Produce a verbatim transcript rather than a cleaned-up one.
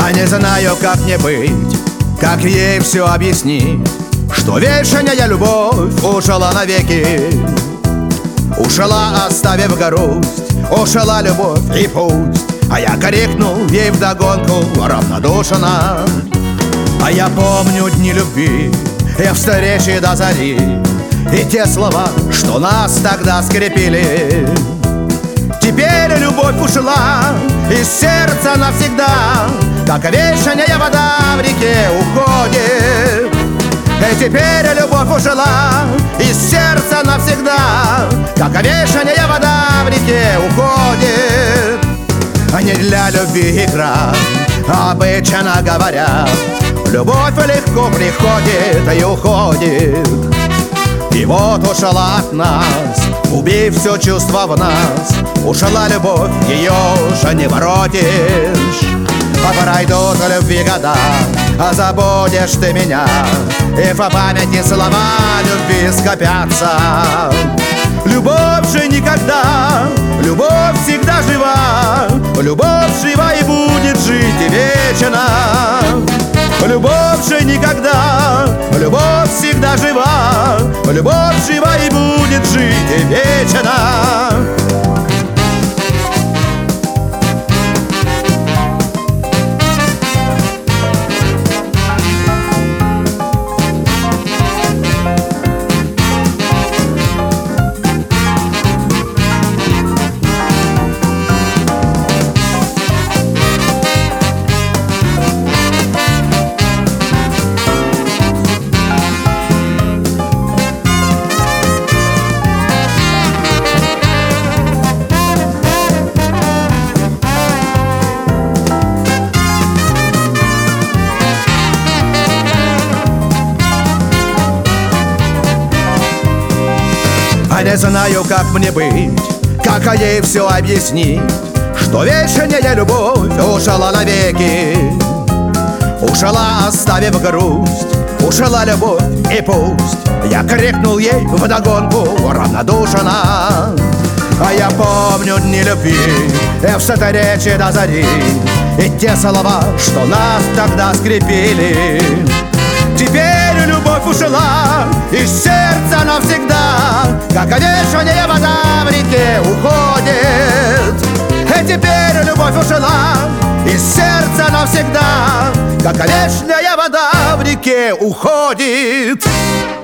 А не знаю, как мне быть, как ей все объяснить, что вечная любовь ушла навеки. Ушла, оставив грусть, ушла любовь и пусть. А я крикнул ей вдогонку равнодушно. А я помню дни любви и встречи до зари, и те слова, что нас тогда скрепили. Теперь любовь ушла из сердца навсегда, как вечная вода в реке уходит. И теперь любовь ушла из сердца навсегда, как вечная вода в реке уходит. А не для любви игра, обычно говоря, любовь легко приходит и уходит. И вот ушла от нас, убив все чувство в нас. Ушла любовь, ее уже не воротишь. А пройдут любви года, а забудешь ты меня, и по памяти слова любви скопятся. Любовь же никогда, любовь всегда жива, любовь жива и будет жить и вечно. Любовь же никогда, любовь всегда жива, любовь жива и будет жить и вечно. А не знаю, как мне быть, как ей все объяснить, что вечная любовь ушла навеки. Ушла, оставив грусть, ушла любовь и пусть. Я крикнул ей вдогонку равнодушно. А я помню дни любви и встречи до зари, и те слова, что нас тогда скрепили. Теперь любовь ушла из сердца навсегда, как вечная вода в реке уходит. И теперь любовь ушла из сердца навсегда, как вечная вода в реке уходит.